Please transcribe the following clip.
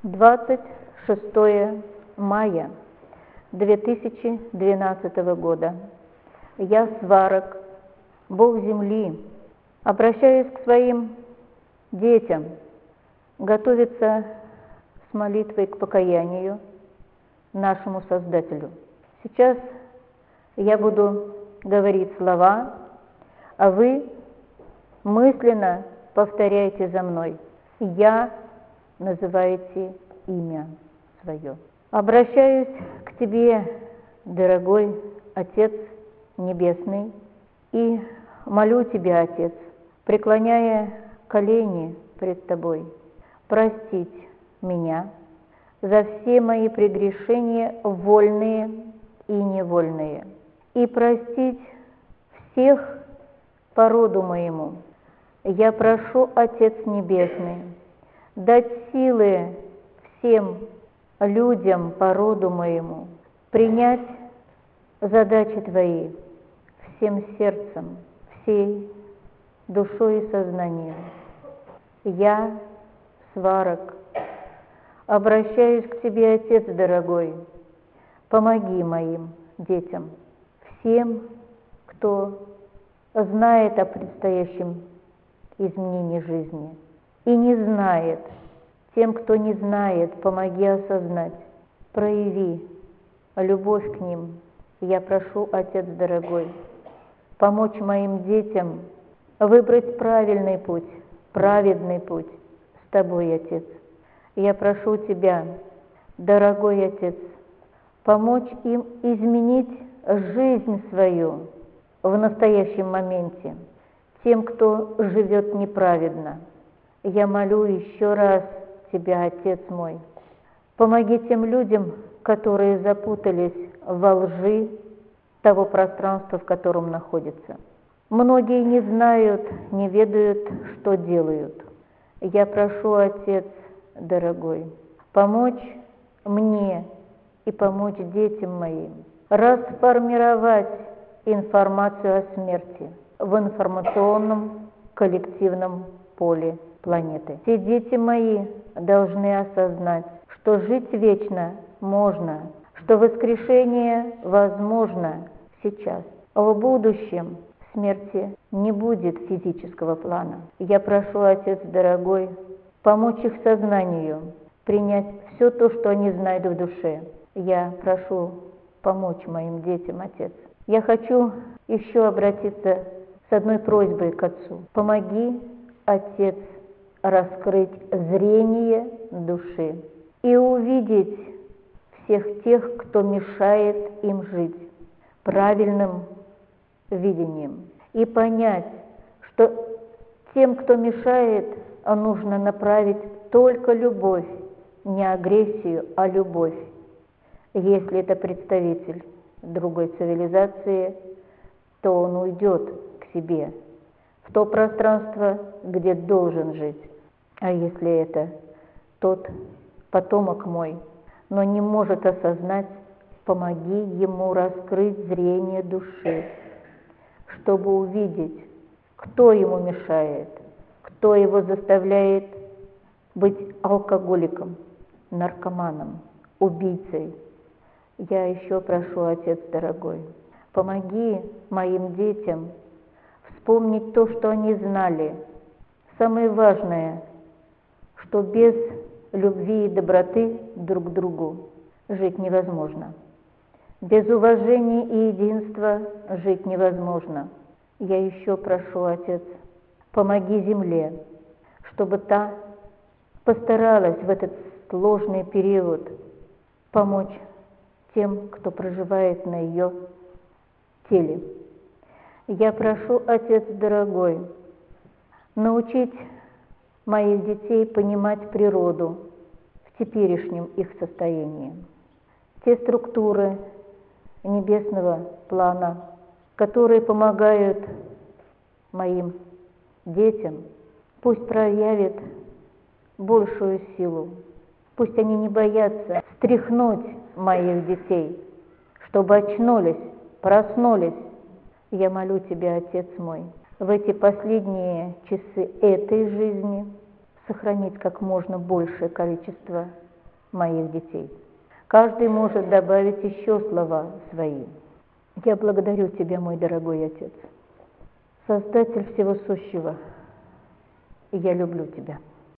26 мая 2012 года. Я, Сварог, Бог земли, обращаюсь к своим детям, готовиться с молитвой к покаянию нашему Создателю. Сейчас я буду говорить слова, а вы мысленно повторяйте за мной. Я называете имя свое. Обращаюсь к тебе, дорогой Отец Небесный, и молю тебя, Отец, преклоняя колени пред тобой, простить меня за все мои прегрешения, вольные и невольные, и простить всех по роду моему. Я прошу, Отец Небесный, дать силы всем людям по роду моему принять задачи Твои всем сердцем, всей душой и сознанием. Я, Сварог, обращаюсь к Тебе, Отец дорогой, помоги моим детям, всем, кто знает о предстоящем изменении жизни и не знает. Тем, кто не знает, помоги осознать, прояви любовь к ним. Я прошу, Отец дорогой, помочь моим детям выбрать правильный путь, праведный путь с Тобой, Отец. Я прошу Тебя, дорогой Отец, помочь им изменить жизнь свою в настоящем моменте, тем, кто живет неправедно. Я молю еще раз Тебя, Отец мой, помоги тем людям, которые запутались во лжи того пространства, в котором находятся. Многие не знают, не ведают, что делают. Я прошу, Отец дорогой, помочь мне и помочь детям моим расформировать информацию о смерти в информационном коллективном поле планеты. Все дети мои должны осознать, что жить вечно можно, что воскрешение возможно сейчас. В будущем смерти не будет физического плана. Я прошу, Отец дорогой, помочь их сознанию, принять все то, что они знают в душе. Я прошу помочь моим детям, Отец. Я хочу еще обратиться с одной просьбой к Отцу. Помоги, Отец, раскрыть зрение души и увидеть всех тех, кто мешает им жить правильным видением. И понять, что тем, кто мешает, нужно направить только любовь, не агрессию, а любовь. Если это представитель другой цивилизации, то он уйдет к себе, в то пространство, где должен жить. А если это тот потомок мой, но не может осознать, помоги ему раскрыть зрение души, чтобы увидеть, кто ему мешает, кто его заставляет быть алкоголиком, наркоманом, убийцей. Я еще прошу, Отец дорогой, помоги моим детям вспомнить то, что они знали. Самое важное, что без любви и доброты друг к другу жить невозможно. Без уважения и единства жить невозможно. Я еще прошу, Отец, помоги земле, чтобы та постаралась в этот сложный период помочь тем, кто проживает на ее теле. Я прошу, Отец дорогой, научить моих детей понимать природу в теперешнем их состоянии. Те структуры небесного плана, которые помогают моим детям, пусть проявят большую силу. Пусть они не боятся встряхнуть моих детей, чтобы очнулись, проснулись. Я молю Тебя, Отец мой, в эти последние часы этой жизни сохранить как можно большее количество моих детей. Каждый может добавить еще слова свои. Я благодарю Тебя, мой дорогой Отец, Создатель всего сущего, и я люблю Тебя.